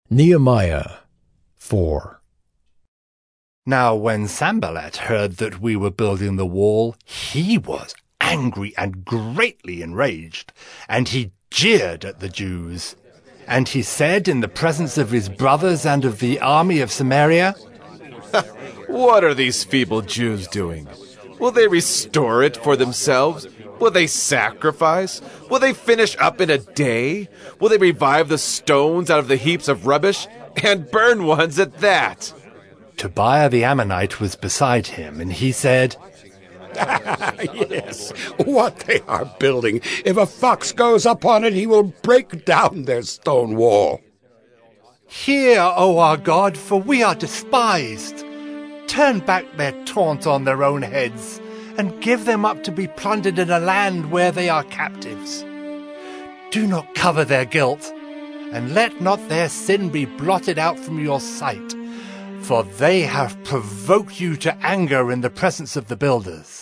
Nehemiah 4. Now when Sanballat heard that we were building the wall, he was angry and greatly enraged, and he jeered at the Jews. And he said in the presence of his brothers and of the army of Samaria, "What are these feeble Jews doing? Will they restore it for themselves? Will they sacrifice? Will they finish up in a day? Will they revive the stones out of the heaps of rubbish, and burn ones at that?" Tobiah the Ammonite was beside him, and he said, Yes, what they are building. If a fox goes up on it, he will break down their stone wall. "Hear, O our God, for we are despised. Turn back their taunt on their own heads, and give them up to be plundered in a land where they are captives. Do not cover their guilt, and let not their sin be blotted out from your sight, for they have provoked you to anger in the presence of the builders."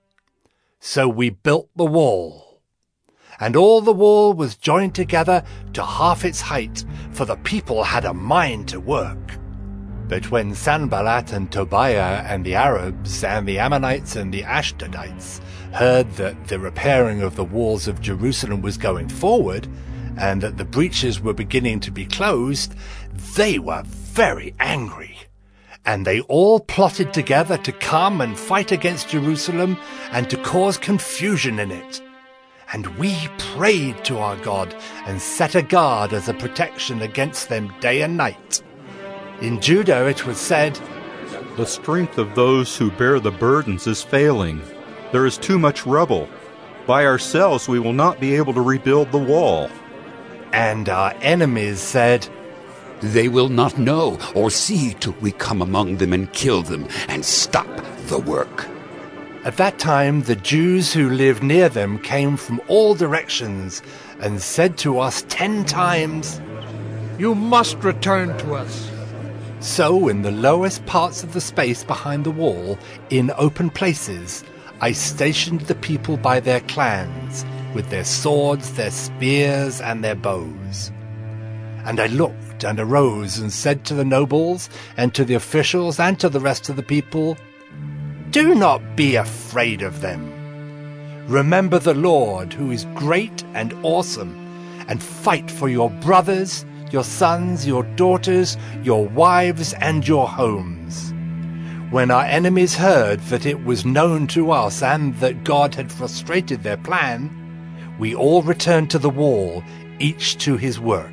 So we built the wall, and all the wall was joined together to half its height, for the people had a mind to work. But when Sanballat and Tobiah and the Arabs and the Ammonites and the Ashdodites heard that the repairing of the walls of Jerusalem was going forward, and that the breaches were beginning to be closed, they were very angry. And they all plotted together to come and fight against Jerusalem and to cause confusion in it. And we prayed to our God and set a guard as a protection against them day and night. In Judah it was said, "The strength of those who bear the burdens is failing. There is too much rubble. By ourselves we will not be able to rebuild the wall." And our enemies said, They will not know or see till we come among them and kill them and stop the work. At that time the Jews who lived near them came from all directions and said to us 10 times, "You must return to us." So in the lowest parts of the space behind the wall, in open places, I stationed the people by their clans, with their swords, their spears, and their bows. And I looked and arose and said to the nobles and to the officials and to the rest of the people, "Do not be afraid of them. Remember the Lord, who is great and awesome, and fight for your brothers, your sons, your daughters, your wives, and your homes." When our enemies heard that it was known to us and that God had frustrated their plan, we all returned to the wall, each to his work.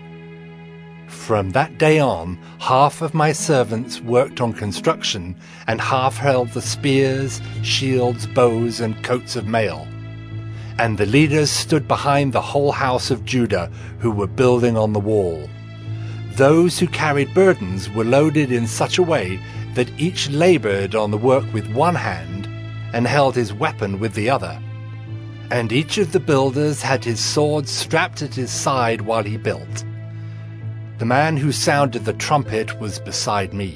From that day on, half of my servants worked on construction, and half held the spears, shields, bows, and coats of mail. And the leaders stood behind the whole house of Judah, who were building on the wall. Those who carried burdens were loaded in such a way that each labored on the work with one hand, and held his weapon with the other. And each of the builders had his sword strapped at his side while he built. The man who sounded the trumpet was beside me.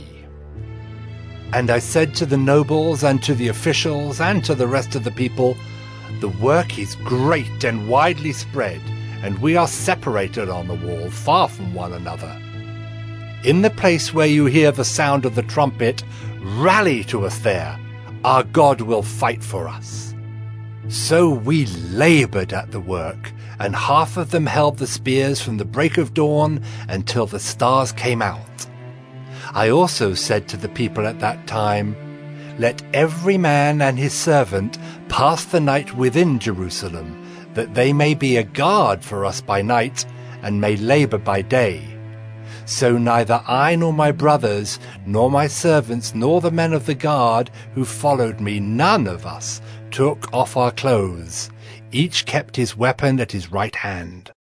And I said to the nobles and to the officials and to the rest of the people, "The work is great and widely spread, and we are separated on the wall, far from one another. In the place where you hear the sound of the trumpet, rally to us there. Our God will fight for us." So we labored at the work, and half of them held the spears from the break of dawn until the stars came out. I also said to the people at that time, "Let every man and his servant pass the night within Jerusalem, that they may be a guard for us by night, and may labor by day." So neither I nor my brothers, nor my servants, nor the men of the guard who followed me, none of us took off our clothes. Each kept his weapon at his right hand.